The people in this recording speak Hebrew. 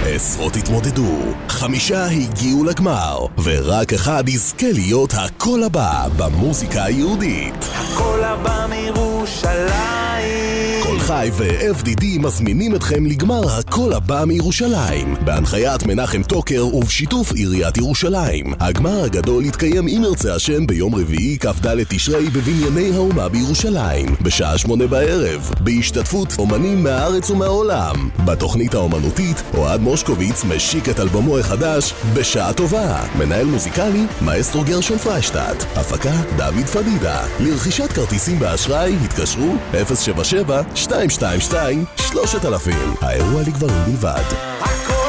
עשרות התמודדו, 5 הגיעו לגמר, ורק אחד יזכה להיות הקול הבא במוזיקה היהודית. הקול הבא מירושלים. קול חי ו-FDD מזמינים אתכם לגמר הקול הבא מירושלים, בהנחיית מנחם טוקר ובשיתוף עיריית ירושלים. הגמר הגדול יתקיים אם ירצה השם ביום רביעי כ"ד תשרי בבנייני האומה בירושלים, בשעה 8 בערב, בהשתתפות אומנים מהארץ ומהעולם. בתוכנית האומנותית, אוהד מושקוביץ משיק את אלבומו החדש בשעה טובה. מנהל מוזיקלי, מאסטרו גרשון פריישטט. הפקה, דוד פדידה. לרכישת כרטיסים באשראי, התקשרו 077-222-3000. האירוע לגברים בלבד.